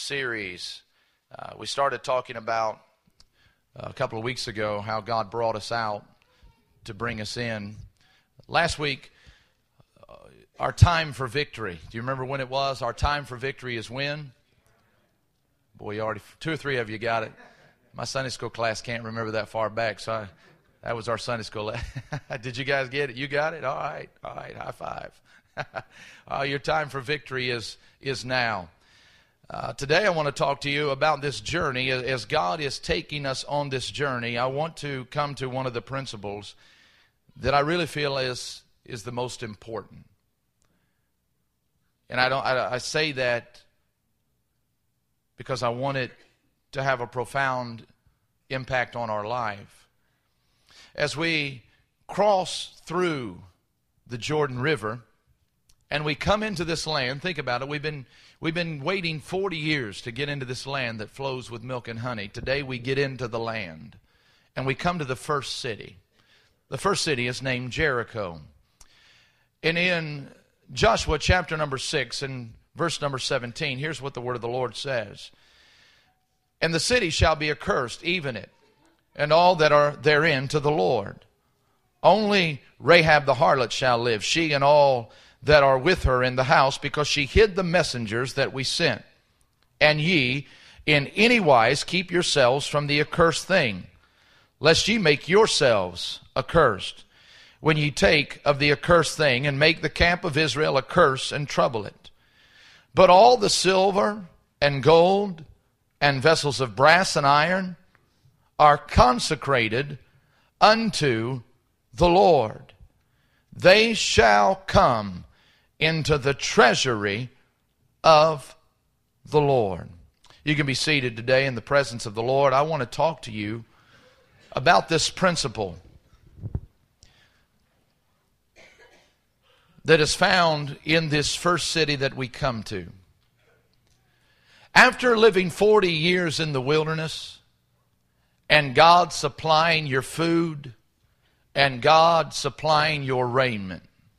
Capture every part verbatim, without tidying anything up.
series. Uh, we started talking about uh, a couple of weeks ago how God brought us out to bring us in. Last week, uh, our time for victory. Do you remember when it was? Our time for victory is when? Boy, you already, two or three of you got it. My Sunday school class can't remember that far back, so I, that was our Sunday school. Did you guys get it? You got it? All right, all right, high five. uh, your time for victory is, is now. Uh, today I want to talk to you about this journey. As God is taking us on this journey, I want to come to one of the principles that I really feel is, is the most important. And I don't. I, I say that because I want it to have a profound impact on our life. As we cross through the Jordan River and we come into this land, think about it, we've been we've been waiting forty years to get into this land that flows with milk and honey. Today we get into the land and we come to the first city. The first city is named Jericho. And in Joshua chapter number six and verse number seventeen, here's what the word of the Lord says. And the city shall be accursed, even it, and all that are therein to the Lord. Only Rahab the harlot shall live, she and all that are with her in the house, because she hid the messengers that we sent. And ye in any wise keep yourselves from the accursed thing, lest ye make yourselves accursed, when ye take of the accursed thing, and make the camp of Israel a curse, and trouble it. But all the silver and gold and vessels of brass and iron are consecrated unto the Lord. They shall come into the treasury of the Lord. You can be seated today in the presence of the Lord. I want to talk to you about this principle that is found in this first city that we come to. After living forty years in the wilderness, and God supplying your food, and God supplying your raiment,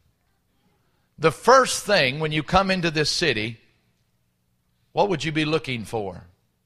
the first thing when you come into this city, what would you be looking for?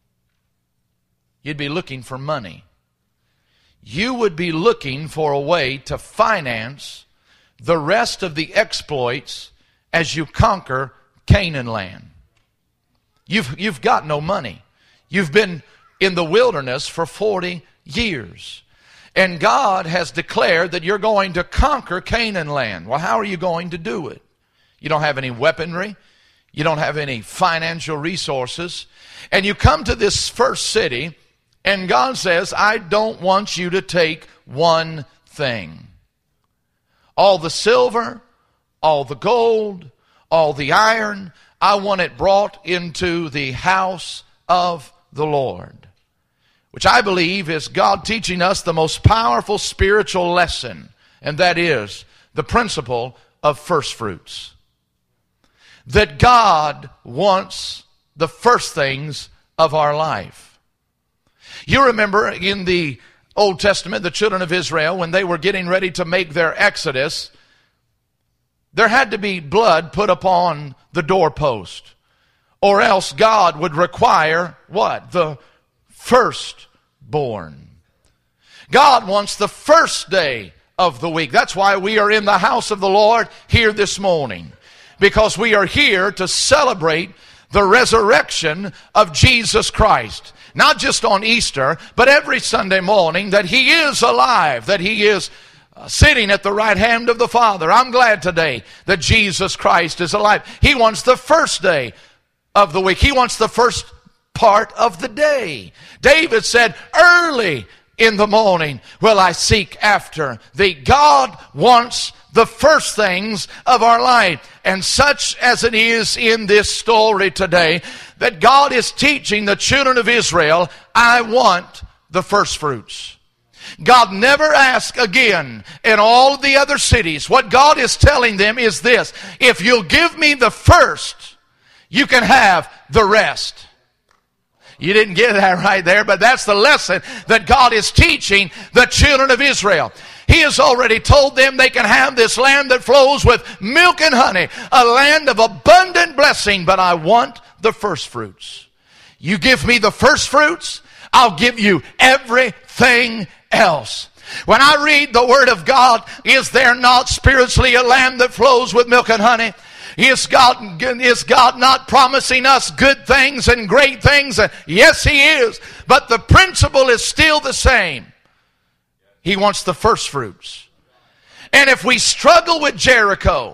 You'd be looking for money. You would be looking for a way to finance the rest of the exploits as you conquer Canaan land. You've, you've got no money. You've been in the wilderness for forty years. And God has declared that you're going to conquer Canaan land. Well, how are you going to do it? You don't have any weaponry. You don't have any financial resources. And you come to this first city, and God says, I don't want you to take one thing. All the silver, all the gold, all the iron, I want it brought into the house of the Lord. Which I believe is God teaching us the most powerful spiritual lesson, and that is the principle of first fruits. That God wants the first things of our life. You remember in the Old Testament, the children of Israel, when they were getting ready to make their exodus, there had to be blood put upon the doorpost, or else God would require what? The firstborn. God wants the first day of the week. That's why we are in the house of the Lord here this morning, because we are here to celebrate the resurrection of Jesus Christ. Not just on Easter, but every Sunday morning, that He is alive, that He is uh, sitting at the right hand of the Father. I'm glad today that Jesus Christ is alive. He wants the first day of the week. He wants the first part of the day. David said, early in the morning will I seek after Thee. God wants the first things of our life. And such as it is in this story today, that God is teaching the children of Israel, I want the first fruits. God never asked again in all of the other cities. What God is telling them is this: if you'll give me the first, you can have the rest. You didn't get that right there, but that's the lesson that God is teaching the children of Israel. He has already told them they can have this land that flows with milk and honey, a land of abundant blessing, but I want the first fruits. You give me the first fruits, I'll give you everything else. When I read the Word of God, is there not spiritually a lamb that flows with milk and honey? Is God, is God not promising us good things and great things? Yes, He is. But the principle is still the same. He wants the first fruits. And if we struggle with Jericho,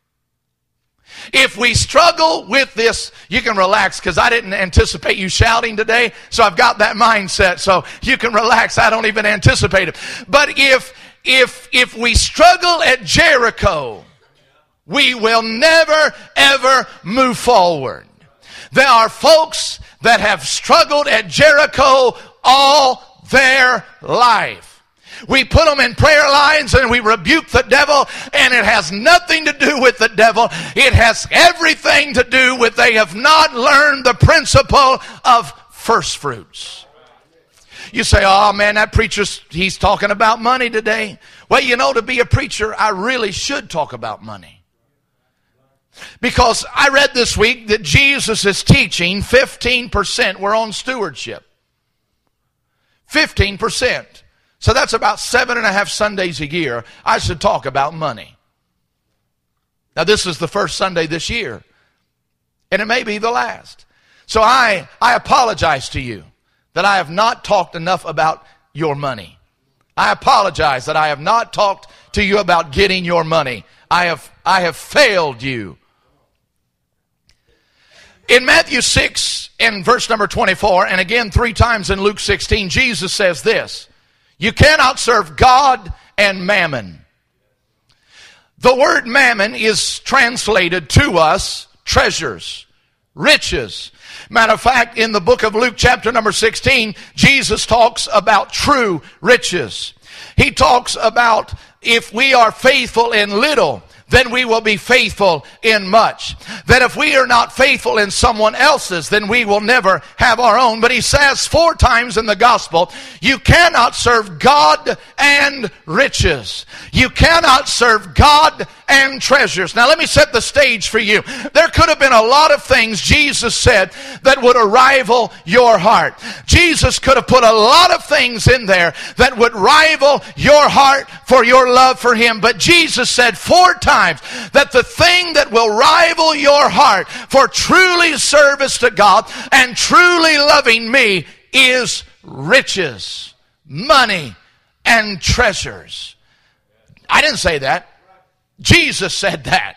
if we struggle with this, you can relax because I didn't anticipate you shouting today, so I've got that mindset. So you can relax. I don't even anticipate it. But if if if we struggle at Jericho, we will never ever move forward. There are folks that have struggled at Jericho all their life. We put them in prayer lines and we rebuke the devil, and it has nothing to do with the devil. It has everything to do with they have not learned the principle of first fruits. You say, oh man, that preacher's, he's talking about money today. Well, you know, to be a preacher, I really should talk about money. Because I read this week that Jesus is teaching fifteen percent were on stewardship. fifteen percent. So that's about seven and a half Sundays a year. I should talk about money. Now this is the first Sunday this year. And it may be the last. So I, I apologize to you that I have not talked enough about your money. I apologize that I have not talked to you about getting your money. I have, I have failed you. In Matthew six and verse number twenty-four, and again three times in Luke sixteen, Jesus says this: you cannot serve God and mammon. The word mammon is translated to us treasures, riches. Matter of fact, in the book of Luke chapter number sixteen, Jesus talks about true riches. He talks about if we are faithful in little, then we will be faithful in much. That if we are not faithful in someone else's, then we will never have our own. But he says four times in the gospel, you cannot serve God and riches. You cannot serve God and treasures. Now let me set the stage for you. There could have been a lot of things Jesus said that would rival your heart. Jesus could have put a lot of things in there that would rival your heart for your love for Him. But Jesus said four times that the thing that will rival your heart for truly service to God and truly loving me is riches, money, and treasures. I didn't say that. Jesus said that.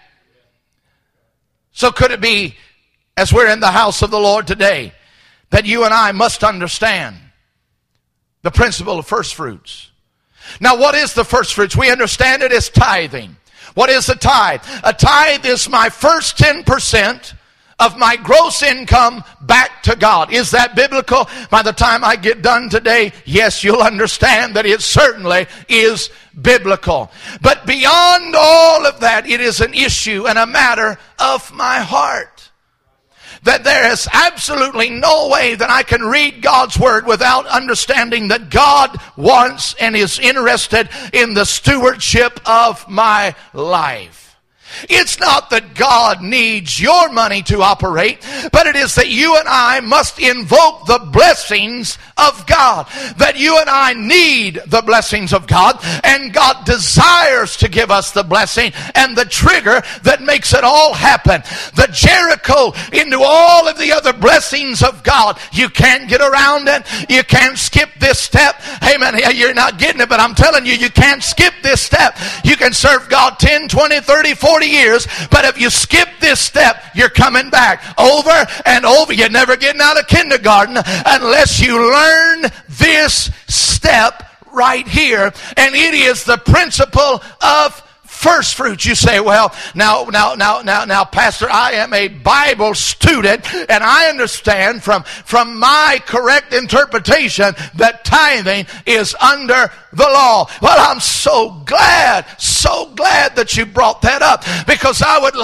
So could it be, as we're in the house of the Lord today, that you and I must understand the principle of first fruits? Now, what is the first fruits? We understand it as tithing. What is a tithe? A tithe is my first ten percent of my gross income back to God. Is that biblical? By the time I get done today, yes, you'll understand that it certainly is biblical. But beyond all of that, it is an issue and a matter of my heart. That there is absolutely no way that I can read God's Word without understanding that God wants and is interested in the stewardship of my life. It's not that God needs your money to operate, but it is that you and I must invoke the blessings of God. That you and I need the blessings of God, and God desires to give us the blessing and the trigger that makes it all happen. The Jericho into all of the other blessings of God. You can't get around it. You can't skip this step. Hey man, you're not getting it, but I'm telling you, you can't skip this step. You can serve God ten, twenty, thirty, forty years, but if you skip this step, you're coming back over and over. You're never getting out of kindergarten unless you learn this step right here, and it is the principle of first fruits. You say, well, now, now, now, now, now, Pastor, I am a Bible student, and I understand from, from my correct interpretation that tithing is under the law. Well, I'm so glad, so glad that you brought that up, because I would like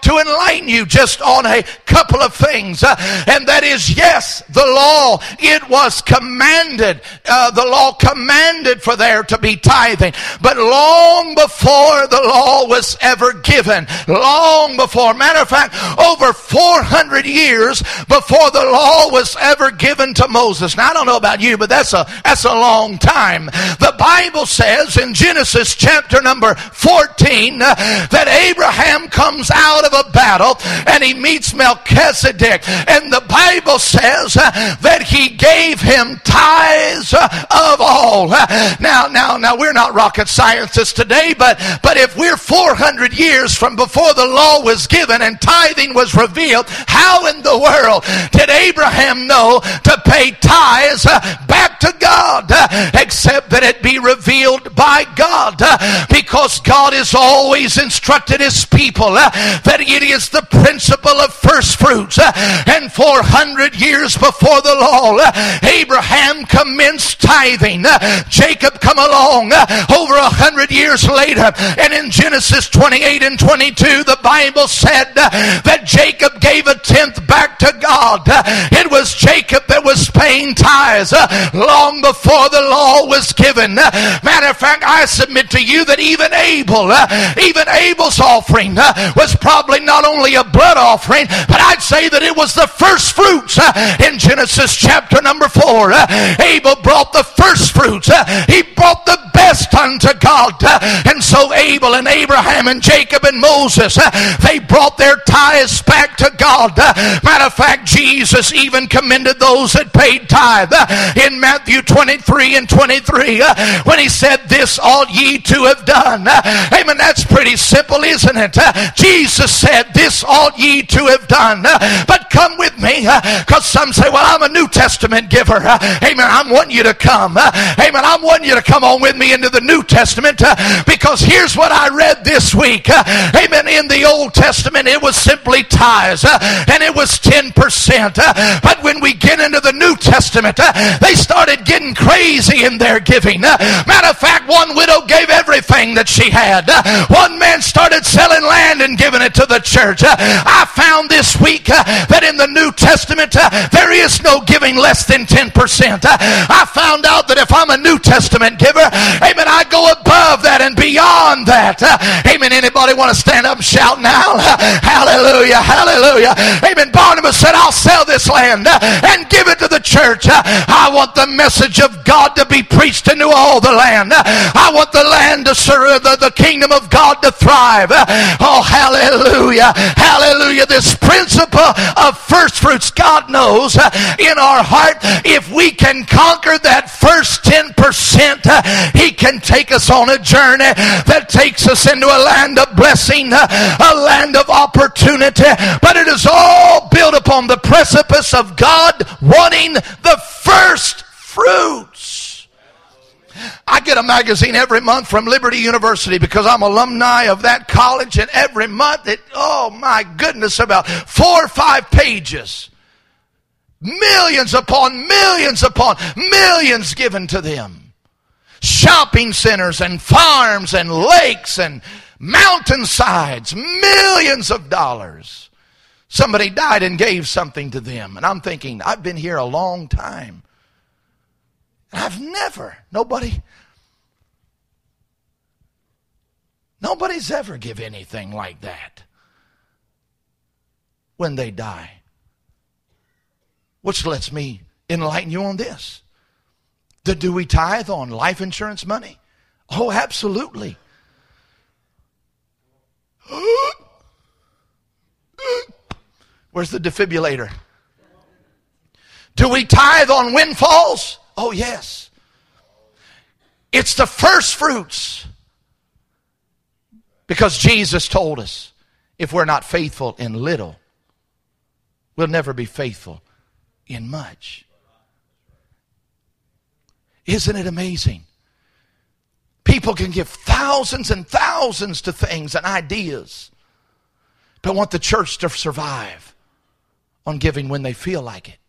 to enlighten you just on a couple of things. Uh, and that is, yes, the law, it was commanded. Uh, the law commanded for there to be tithing. But long before the law was ever given, long before, matter of fact, over four hundred years before the law was ever given to Moses. Now, I don't know about you, but that's a, that's a long time. The Bible says in Genesis chapter number fourteen uh, that Abraham comes out of a battle and he meets Melchizedek. And the Bible says uh, that he gave him tithes uh, of all. Uh, now, now, now, we're not rocket scientists today, but, but if we're four hundred years from before the law was given and tithing was revealed, how in the world did Abraham know to pay tithes uh, back to God, uh, except that it be revealed by God, uh, because God has always instructed his people uh, that it is the principle of first fruits. Uh, and four hundred years before the law, uh, Abraham commenced tithing. Uh, Jacob come along uh, over a hundred years later, and in Genesis twenty-eight and twenty-two, the Bible said uh, that Jacob gave a tenth back to God. Uh, it was Jacob that was paying tithes uh, long before the law was given. Uh, matter of fact, I submit to you that even Abel, uh, even Abel's offering uh, was probably not only a blood offering, but I'd say that it was the first fruits. Uh, in Genesis chapter number four, uh, Abel brought the first fruits. Uh, he brought the best unto God. Uh, and so Abel and Abraham and Jacob and Moses, uh, they brought their tithes back to God. Uh, matter of fact, Jesus even commended those that paid tithe uh, in Matthew twenty-three and twenty-three uh, when he said, "This ought ye to have done." Uh, amen. That's pretty simple, isn't it? Uh, Jesus said, "This ought ye to have done." Uh, but come with me, because uh, some say, "Well, I'm a New Testament giver." Uh, amen. I'm wanting you to come. Uh, amen. I'm wanting you to come on with me into the New Testament, uh, because here's what I read this week. Uh, amen. In the Old Testament, it was simply tithes, uh, and it was ten percent. Uh, but when we get into the New Testament, uh, they started getting crazy in their giving. Uh, matter of fact, one widow gave everything that she had. Uh, one man started selling land and giving it to the church. Uh, I found this week uh, that in the New Testament, uh, there is no giving less than ten percent. Uh, I found out that if I'm a New Testament giver, amen, I go above that and beyond that. Uh, amen. Anybody want to stand up and shout now? Uh, hallelujah, hallelujah. Amen. Barnabas said, "I'll sell this land uh, and give it to the church. Uh, I want the message of God to be preached into all the land. Uh, I want the land to serve, the, the kingdom of God to thrive." Uh, oh, hallelujah, hallelujah. This principle of first fruits, God knows uh, in our heart, if we can conquer that first ten percent, uh, he can take us on a journey that takes us into a land of blessing, uh, a land of opportunity. But it is all built upon the precipice of God wanting the first fruits. I get a magazine every month from Liberty University because I'm alumni of that college, and every month it, oh my goodness, about four or five pages. Millions upon millions upon millions given to them. Shopping centers and farms and lakes and mountainsides, millions of dollars. Somebody died and gave something to them. And I'm thinking, I've been here a long time. I've never, nobody, nobody's ever give anything like that when they die. Which lets me enlighten you on this. Do we tithe on life insurance money? Oh, absolutely. Where's the defibrillator? Do we tithe on windfalls? Oh, yes. It's the first fruits. Because Jesus told us, if we're not faithful in little, we'll never be faithful in much. Isn't it amazing? People can give thousands and thousands to things and ideas, but want the church to survive on giving when they feel like it.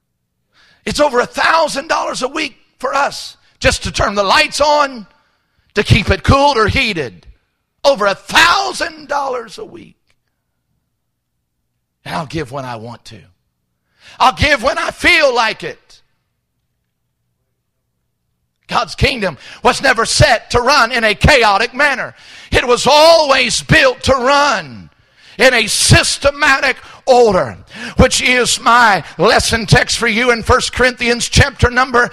It's over a thousand dollars a week for us just to turn the lights on, to keep it cooled or heated. Over a thousand dollars a week. And I'll give when I want to. I'll give when I feel like it. God's kingdom was never set to run in a chaotic manner. It was always built to run in a systematic order, which is my lesson text for you in First Corinthians chapter number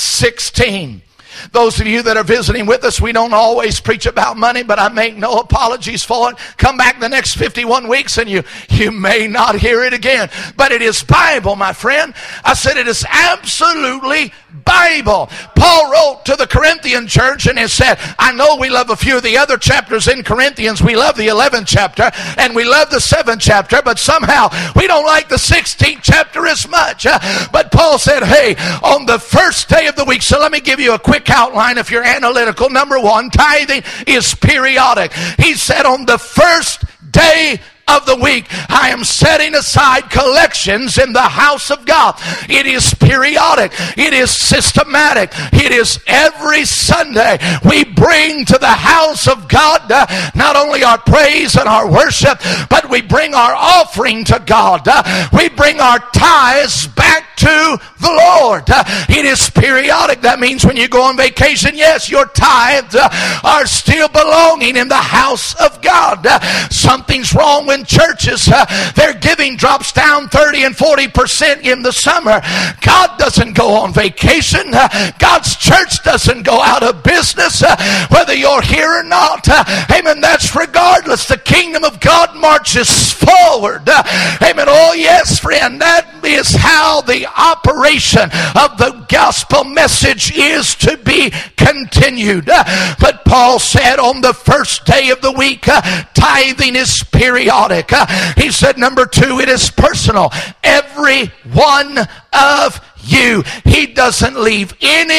sixteen. Those of you that are visiting with us, we don't always preach about money, but I make no apologies for it. Come back the next fifty-one weeks and you, you may not hear it again. But it is Bible, my friend. I said it is absolutely Bible. Paul wrote to the Corinthian church and he said, I know we love a few of the other chapters in Corinthians. We love the eleventh chapter and we love the seventh chapter, but somehow we don't like the sixteenth chapter as much. Uh, but Paul said, hey, on the first day of the week, so let me give you a quick outline if you're analytical. Number one, tithing is periodic. He said on the first day of the week, I am setting aside collections in the house of God. It is periodic. It is systematic. It is every Sunday we bring to the house of God uh, not only our praise and our worship, but we bring our offering to God. Uh, we bring our tithes back to the Lord. Uh, it is periodic. That means when you go on vacation, yes, your tithes uh, are still belonging in the house of God. Uh, something's wrong when churches, uh, their giving drops down thirty and forty percent in the summer. God doesn't go on vacation. Uh, God's church doesn't go out of business, uh, whether you're here or not. Uh, amen. That's regardless. The kingdom of God marches forward. Uh, amen. Oh, yes, friend. That is how the operation of the gospel message is to be continued. Uh, but Paul said on the first day of the week, uh, tithing is periodic. Uh, he said, number two, it is personal. Every one of you. He doesn't leave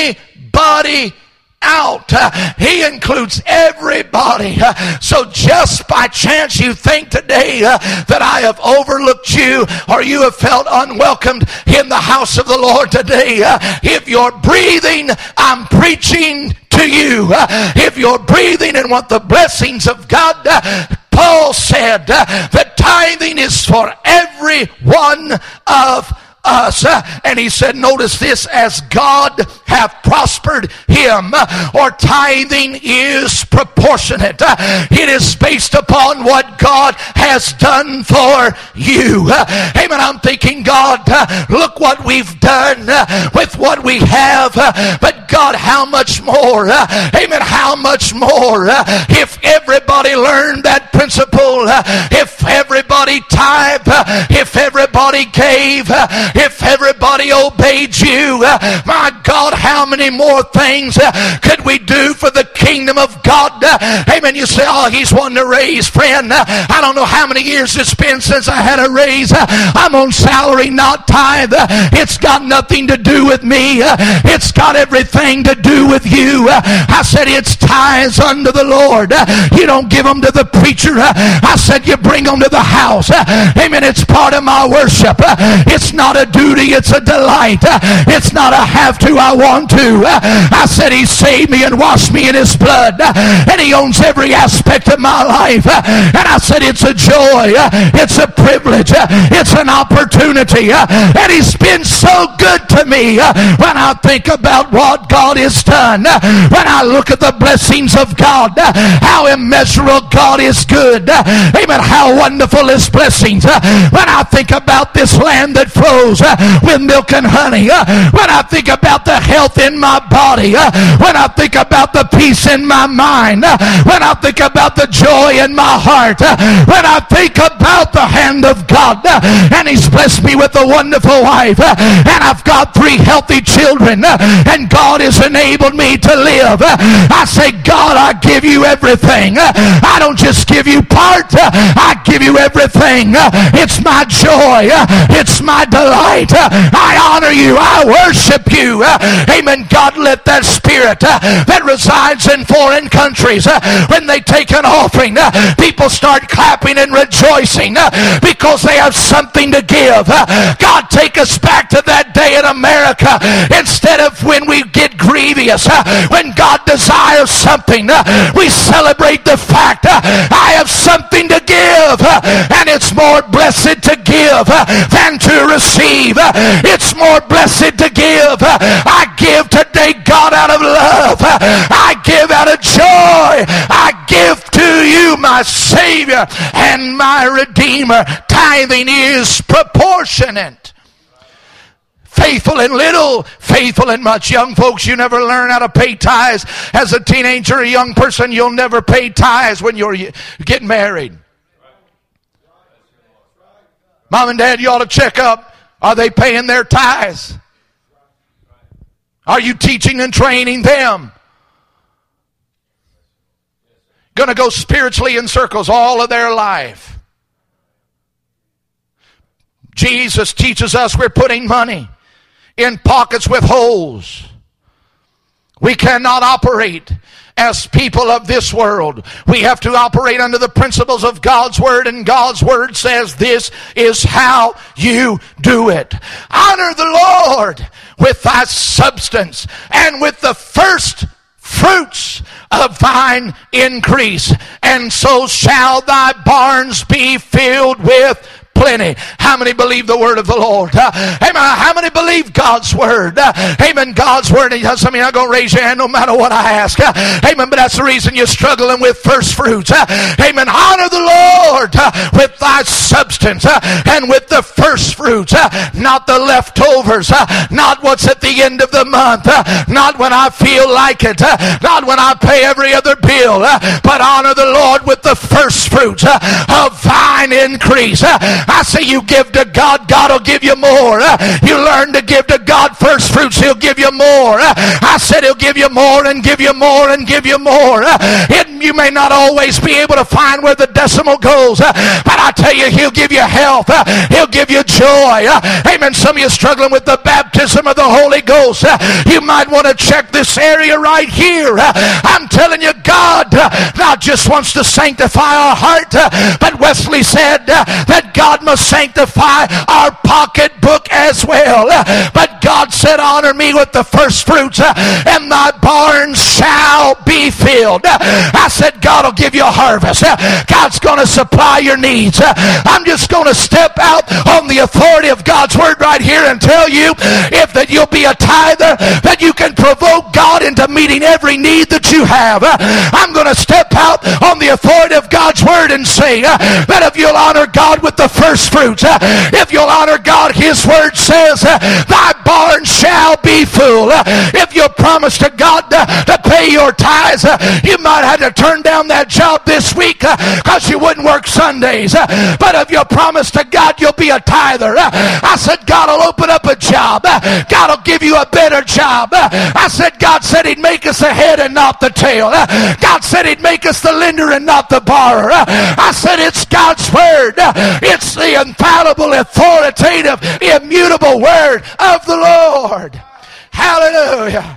anybody out. Uh, he includes everybody. Uh, so just by chance you think today uh, that I have overlooked you or you have felt unwelcomed in the house of the Lord today, uh, if you're breathing, I'm preaching to you. Uh, if you're breathing and want the blessings of God, uh, Paul said uh, that tithing is for every one of us. Uh, and he said, notice this, as God hath prospered him, uh, or tithing is proportionate. Uh, it is based upon what God has done for you. Uh, amen. I'm thinking, God, uh, look what we've done uh, with what we have. Uh, but God, how much more? Uh, amen. How much more? Uh, if everybody learned that principle, uh, if everybody tithed, uh, if everybody gave, uh, if everybody obeyed you, uh, my God, how many more things uh, could we do for the kingdom of God? Uh, amen. You say, oh, he's wanting to raise. Friend, uh, I don't know how many years it's been since I had a raise. Uh, I'm on salary, not tithe. Uh, it's got nothing to do with me. Uh, it's got everything to do with you. Uh, I said, it's tithes unto the Lord. Uh, you don't give them to the preacher. Uh, I said, you bring them to the house. Uh, amen. It's part of my worship. Uh, it's not a duty. It's a delight. Uh, it's not a have to, I want to. Uh, I said he saved me and washed me in his blood. Uh, and he owns every aspect of my life. Uh, and I said it's a joy. Uh, it's a privilege. Uh, it's an opportunity. Uh, and he's been so good to me uh, when I think about what God has done. Uh, when I look at the blessings of God, uh, how immeasurable God is good. Uh, amen. How wonderful his blessings. Uh, when I think about this land that flows uh, with milk and honey, uh, when I think about the health in my body, uh, when I think about the peace in my mind, uh, when I think about the joy in my heart, uh, when I think about the hand of God, uh, and he's blessed me with a wonderful wife, uh, and I've got three healthy children, uh, and God has enabled me to live. uh, I say, God, I give you everything. uh, I don't just give you part, uh, I give you everything. blessing. It's my joy. It's my delight. I honor you. I worship you. Amen. God, let that spirit that resides in foreign countries, when they take an offering, people start clapping and rejoicing because they have something to give. God, take us back to that day in America, instead of when we get grievous. When God desires something, we celebrate the fact I have something to give, and it's more blessed to give than to receive. It's more blessed to give. I give today, God, out of love. I give out of joy. I give to you, my Savior and my Redeemer. Tithing is proportionate. Faithful in little, faithful in much. Young folks, you never learn how to pay tithes as a teenager, a young person. You'll never pay tithes when you're getting married. Mom and Dad, you ought to check up. Are they paying their tithes? Are you teaching and training them? Going to go spiritually in circles all of their life. Jesus teaches us we're putting money in pockets with holes. We cannot operate as people of this world. We have to operate under the principles of God's Word, and God's Word says this is how you do it. Honor the Lord with thy substance and with the first fruits of thine increase, and so shall thy barns be filled with plenty. How many believe the word of the Lord? Uh, amen. How many believe God's word? Uh, amen. God's word. And some of you are not going to raise your hand no matter what I ask. Uh, amen. But that's the reason you're struggling with first fruits. Uh, amen. Honor the Lord uh, with thy substance uh, and with the first fruits, uh, not the leftovers, uh, not what's at the end of the month, uh, not when I feel like it, uh, not when I pay every other bill, uh, but honor the Lord with the first fruits uh, of thine increase. Uh, I say you give to God, God will give you more. Uh, you learn to give to God first fruits, he'll give you more. Uh, I said he'll give you more and give you more and give you more. Uh, it, you may not always be able to find where the decimal goes, uh, but I tell you, he'll give you health. Uh, he'll give you joy. Uh, amen. Some of you struggling with the baptism of the Holy Ghost. Uh, you might want to check this area right here. Uh, I'm telling you, God uh, not just wants to sanctify our heart, uh, but Wesley said uh, that God must sanctify our pocketbook as well. Uh, but God said, honor me with the first fruits, uh, and thy barns shall be filled. Uh, I said, God will give you a harvest. Uh, God's going to supply your needs. Uh, I'm just going to step out on the authority of God's word right here and tell you, if that you'll be a tither, that you can provoke God into meeting every need that you have. Uh, I'm going to step out on the authority of God's word and say uh, that if you'll honor God with the first fruits, uh, if you'll honor God, his word says uh, thy barn shall be full. Uh, if you'll promise to God uh, to pay your tithes, uh, you might have to turn down that job this week because uh, you wouldn't work Sundays. Uh, but if you'll promise to God you'll be a tither, uh, I said God will open up a job. Uh, God will give you a better job. Uh, I said God said he'd make us the head and not the tail. Uh, God said he'd make us the lender and not the borrower. Uh, I said it's God's word. Uh, it's the infallible, authoritative, immutable word of the Lord. Hallelujah.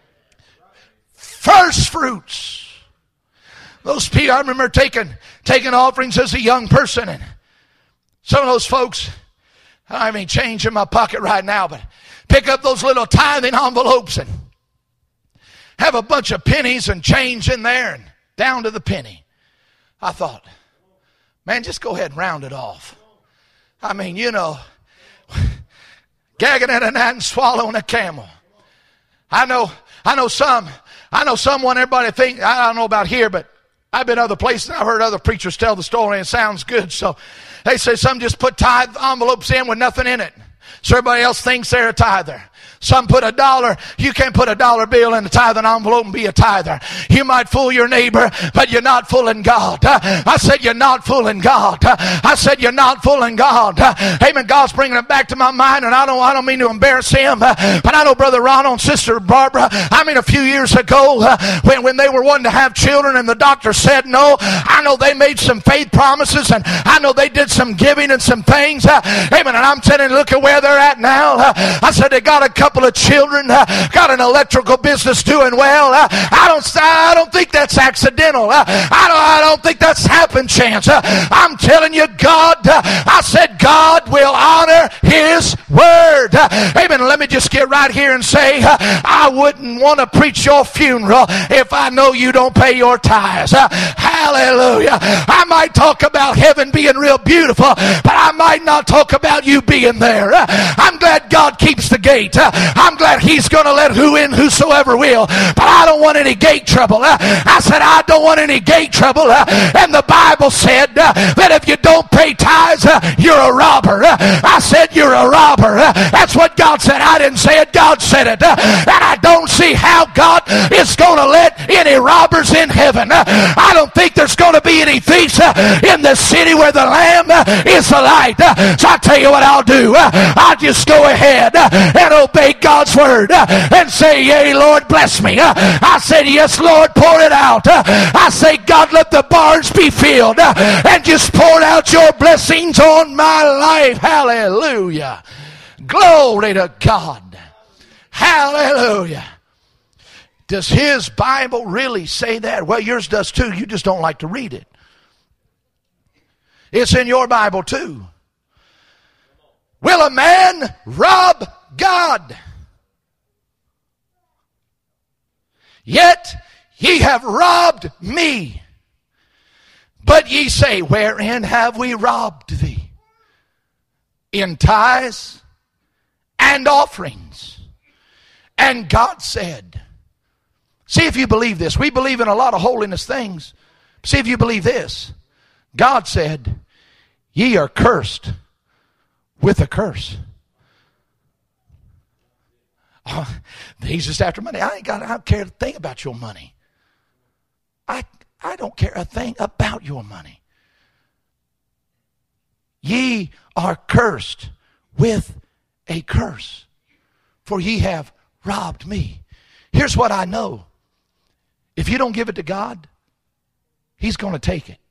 First fruits. Those people, I remember taking, taking offerings as a young person, and some of those folks, I don't have any change in my pocket right now, but pick up those little tithing envelopes and have a bunch of pennies and change in there and down to the penny. I thought, man, just go ahead and round it off. I mean, you know, gagging at a gnat and swallowing a camel. I know, I know some, I know someone, everybody think, I don't know about here, but I've been other places. I've heard other preachers tell the story and it sounds good. So they say some just put tithe envelopes in with nothing in it. So everybody else thinks they're a tither. Some put a dollar. You can't put a dollar bill in a tithing envelope and be a tither. You might fool your neighbor, but you're not fooling God. I said you're not fooling God. I said you're not fooling God. Amen. God's bringing it back to my mind, and I don't, I don't mean to embarrass him, but I know Brother Ronald and Sister Barbara, I mean a few years ago when, when they were wanting to have children and the doctor said no, I know they made some faith promises, and I know they did some giving and some things. Amen. And I'm telling you, look at where they're at now. I said they got a couple of children, uh, got an electrical business doing well. Uh, I don't I don't think that's accidental. Uh, I don't I don't think that's happen chance. Uh, I'm telling you, God, uh, I said God will honor his word. Uh, amen. Let me just get right here and say, uh, I wouldn't want to preach your funeral if I know you don't pay your tithes. Uh, hallelujah. I might talk about heaven being real beautiful, but I might not talk about you being there. Uh, I'm glad God keeps the gate. Uh, I'm glad he's going to let who in whosoever will, but I don't want any gate trouble. Uh, I said I don't want any gate trouble. Uh, and the Bible said uh, that if you don't pay tithes, uh, you're a robber. Uh, I said you're a robber. Uh, that's what God said. I didn't say it. God said it. Uh, and I don't see how God is going to let any robbers in heaven. Uh, I don't think there's going to be any thieves uh, in the city where the Lamb uh, is the light. Uh, so I tell you what I'll do. Uh, I'll just go ahead uh, and obey God's word uh, and say, yea, Lord, bless me. Uh, I said, yes, Lord, pour it out. Uh, I say, God, let the barns be filled uh, and just pour out your blessings on my life. Hallelujah. Glory to God. Hallelujah. Does his Bible really say that? Well, yours does too. You just don't like to read it. It's in your Bible too. Will a man rob God? Yet ye have robbed me. But ye say, wherein have we robbed thee? In tithes and offerings. And God said, see if you believe this. We believe in a lot of holiness things. See if you believe this. God said, ye are cursed with a curse. Oh, he's just after money. I ain't got. I don't care a thing about your money. I I don't care a thing about your money. Ye are cursed with a curse, for ye have robbed me. Here's what I know. If you don't give it to God, he's going to take it.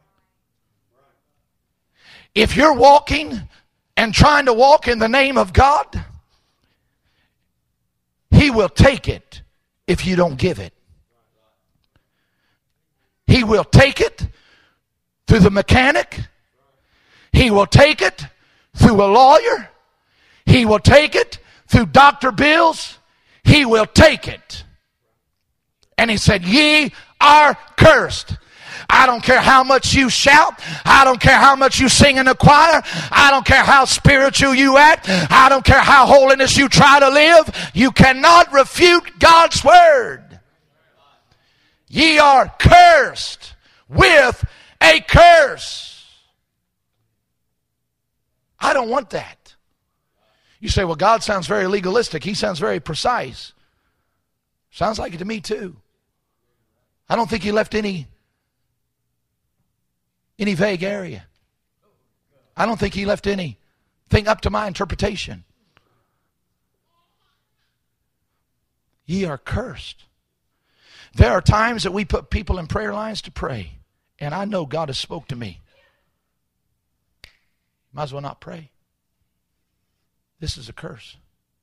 If you're walking and trying to walk in the name of God, he will take it if you don't give it. He will take it through the mechanic. He will take it through a lawyer. He will take it through doctor bills. He will take it. And he said, ye are cursed. I don't care how much you shout. I don't care how much you sing in the choir. I don't care how spiritual you act. I don't care how holiness you try to live. You cannot refute God's word. Ye are cursed with a curse. I don't want that. You say, well, God sounds very legalistic. He sounds very precise. Sounds like it to me too. I don't think he left any any vague area. I don't think he left anything up to my interpretation. Ye are cursed. There are times that we put people in prayer lines to pray, and I know God has spoke to me. Might as well not pray. This is a curse.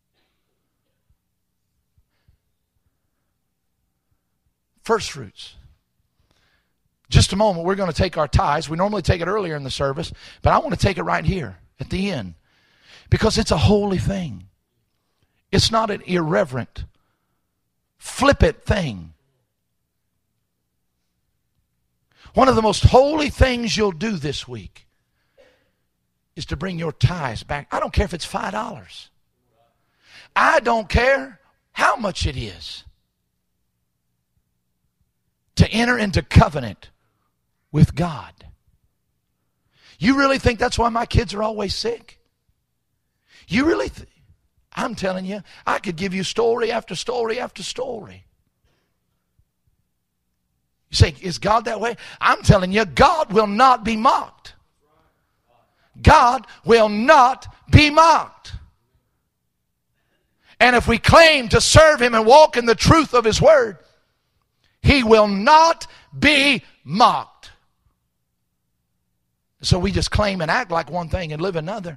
First fruits. Just a moment, we're going to take our tithes. We normally take it earlier in the service, but I want to take it right here at the end because it's a holy thing. It's not an irreverent, flippant thing. One of the most holy things you'll do this week is to bring your tithes back. I don't care if it's five dollars. I don't care how much it is. To enter into covenant with God. You really think that's why my kids are always sick? You really think? I'm telling you, I could give you story after story after story. You say, is God that way? I'm telling you, God will not be mocked. God will not be mocked. And if we claim to serve Him and walk in the truth of His Word, He will not be mocked. So we just claim and act like one thing and live another.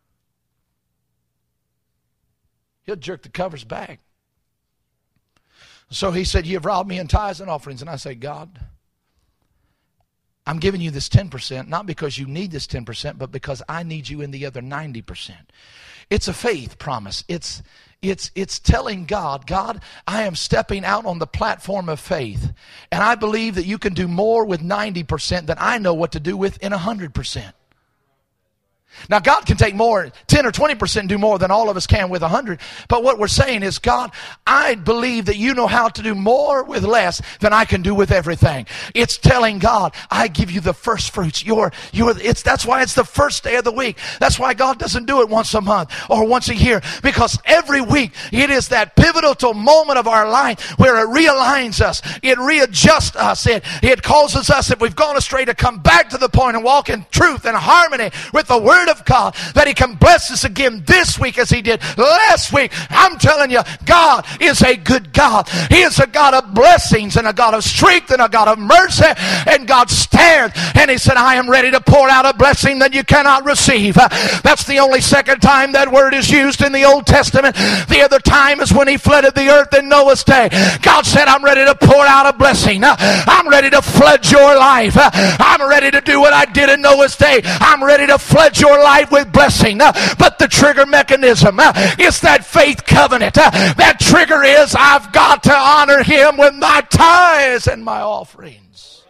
He'll jerk the covers back. So He said, you have robbed me in tithes and offerings. And I say, God, I'm giving you this ten percent, not because you need this ten percent, but because I need you in the other ninety percent. It's a faith promise. It's, it's, it's telling God, God, I am stepping out on the platform of faith. And I believe that you can do more with ninety percent than I know what to do with in one hundred percent. Now, God can take more, ten or twenty percent, do more than all of us can with one hundred. But what we're saying is, God, I believe that you know how to do more with less than I can do with everything. It's telling God, I give you the first fruits. You're, you're, it's, that's why it's the first day of the week. That's why God doesn't do it once a month or once a year. Because every week, it is that pivotal moment of our life where it realigns us. It readjusts us. It, it causes us, if we've gone astray, to come back to the point and walk in truth and harmony with the Word of God, that He can bless us again this week as He did last week. I'm telling you, God is a good God. He is a God of blessings and a God of strength and a God of mercy. And God stared and He said, I am ready to pour out a blessing that you cannot receive. That's the only second time that word is used in the Old Testament. The other time is when He flooded the earth in Noah's day. God said, I'm ready to pour out a blessing. I'm ready to flood your life. I'm ready to do what I did in Noah's day. I'm ready to flood your life with blessing. Uh, but the trigger mechanism uh, is that faith covenant. Uh, that trigger is, I've got to honor Him with my tithes and my offerings.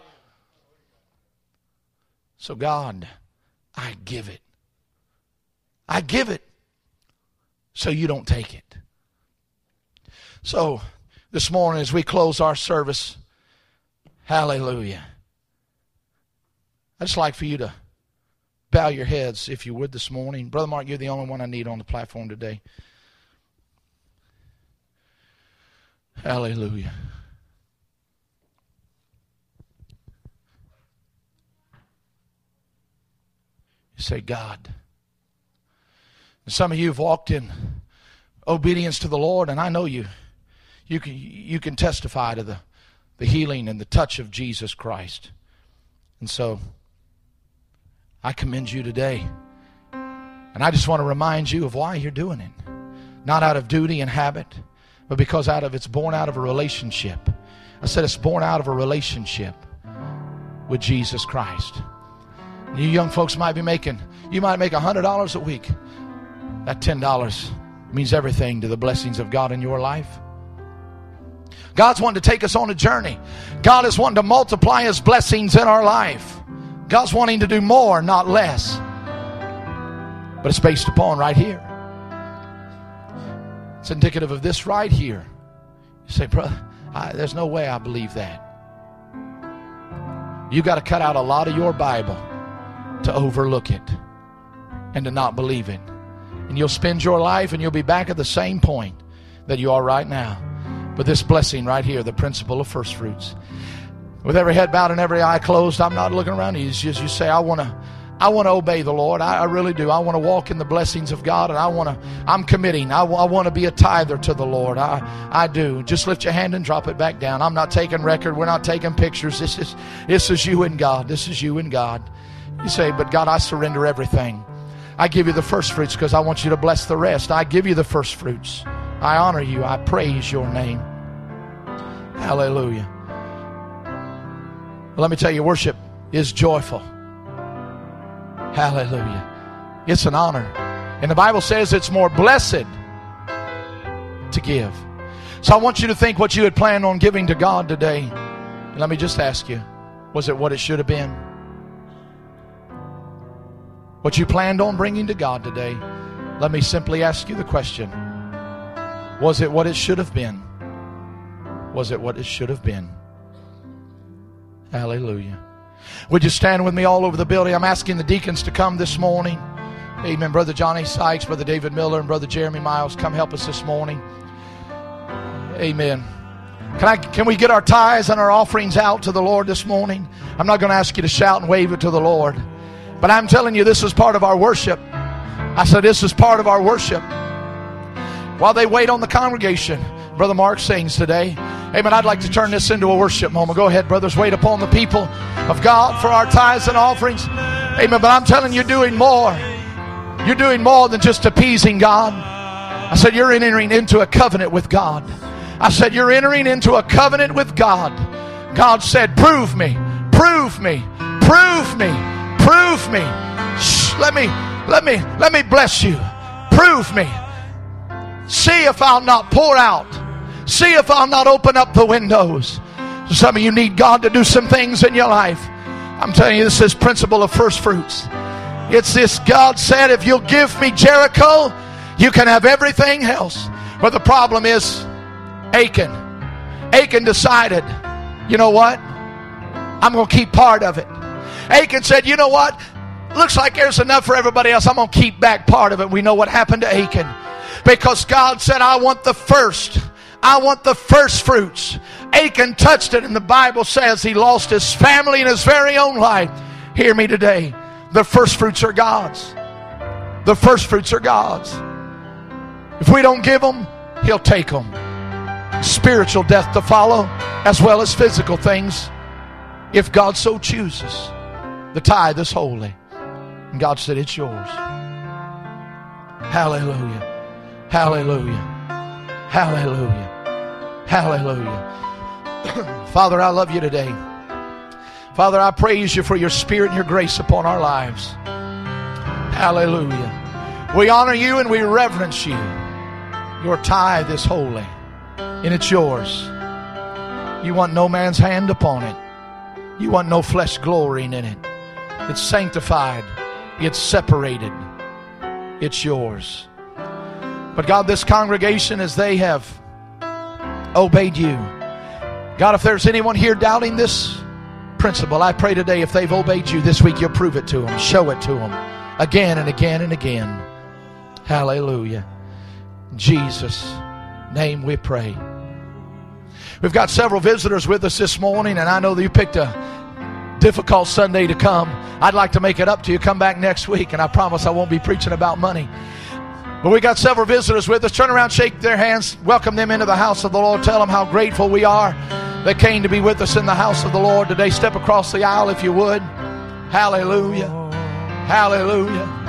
So God, I give it. I give it so you don't take it. So this morning as we close our service, hallelujah, I'd just like for you to bow your heads, if you would, this morning. Brother Mark, you're the only one I need on the platform today. Hallelujah. You say, God. And some of you have walked in obedience to the Lord, and I know you. You can, you can testify to the, the healing and the touch of Jesus Christ. And so I commend you today. And I just want to remind you of why you're doing it. Not out of duty and habit, but because out of it's born out of a relationship. I said it's born out of a relationship with Jesus Christ. You young folks might be making, you might make one hundred dollars a week. That ten dollars means everything to the blessings of God in your life. God's wanting to take us on a journey. God is wanting to multiply His blessings in our life. God's wanting to do more, not less. But it's based upon right here. It's indicative of this right here. You say, brother, I, there's no way I believe that. You've got to cut out a lot of your Bible to overlook it and to not believe it. And you'll spend your life and you'll be back at the same point that you are right now. But this blessing right here, the principle of first fruits. With every head bowed and every eye closed, I'm not looking around. It's just you say, I want to I want to obey the Lord. I, I really do. I want to walk in the blessings of God, and I want to, I'm committing. I, I want to be a tither to the Lord. I, I do. Just lift your hand and drop it back down. I'm not taking record. We're not taking pictures. This is, this is you and God. This is you and God. You say, but God, I surrender everything. I give you the first fruits because I want you to bless the rest. I give you the first fruits. I honor you. I praise your name. Hallelujah. Well, let me tell you, worship is joyful. Hallelujah. It's an honor. And the Bible says it's more blessed to give. So I want you to think what you had planned on giving to God today. And let me just ask you, was it what it should have been? What you planned on bringing to God today, let me simply ask you the question. Was it what it should have been? Was it what it should have been? Hallelujah. Would you stand with me all over the building? I'm asking the deacons to come this morning. Amen. Brother Johnny Sykes, Brother David Miller, and Brother Jeremy Miles, come help us this morning. Amen. Can I? Can we get our tithes and our offerings out to the Lord this morning? I'm not going to ask you to shout and wave it to the Lord, but I'm telling you, this is part of our worship. I said this is part of our worship. While they wait on the congregation, Brother Mark sings today. Amen. I'd like to turn this into a worship moment. Go ahead, brothers. Wait upon the people of God for our tithes and offerings. Amen. But I'm telling you, you're doing more. You're doing more than just appeasing God. I said you're entering into a covenant with God. I said you're entering into a covenant with God. God said, prove me, prove me, prove me, prove me. Shh, let me, let me, let me bless you. Prove me. See if I'll not pour out. See if I'll not open up the windows. Some of you need God to do some things in your life. I'm telling you, this is principle of first fruits. It's this: God said, if you'll give me Jericho, you can have everything else. But the problem is Achan. Achan decided, you know what? I'm going to keep part of it. Achan said, you know what? Looks like there's enough for everybody else. I'm going to keep back part of it. We know what happened to Achan. Because God said, I want the first. I want the first fruits. Achan touched it, and the Bible says he lost his family and his very own life. Hear me today. The first fruits are God's. The first fruits are God's. If we don't give them, He'll take them. Spiritual death to follow, as well as physical things, if God so chooses. The tithe is holy. And God said, it's yours. Hallelujah. Hallelujah. Hallelujah. Hallelujah. Father, I love you today. Father, I praise you for your spirit and your grace upon our lives. Hallelujah. We honor you and we reverence you. Your tithe is holy, and it's yours. You want no man's hand upon it. You want no flesh glorying in it. It's sanctified. It's separated. It's yours. But God, this congregation, as they have obeyed you, God, if there's anyone here doubting this principle, I pray today, if they've obeyed you this week, you'll prove it to them, show it to them again and again and again. Hallelujah. In Jesus' name we pray. We've got several visitors with us this morning, and I know that you picked a difficult Sunday to come. I'd like to make it up to you. Come back next week, and I promise I won't be preaching about money. But we got several visitors with us. Turn around, shake their hands, welcome them into the house of the Lord. Tell them how grateful we are they came to be with us in the house of the Lord today. Step across the aisle if you would. Hallelujah. Hallelujah.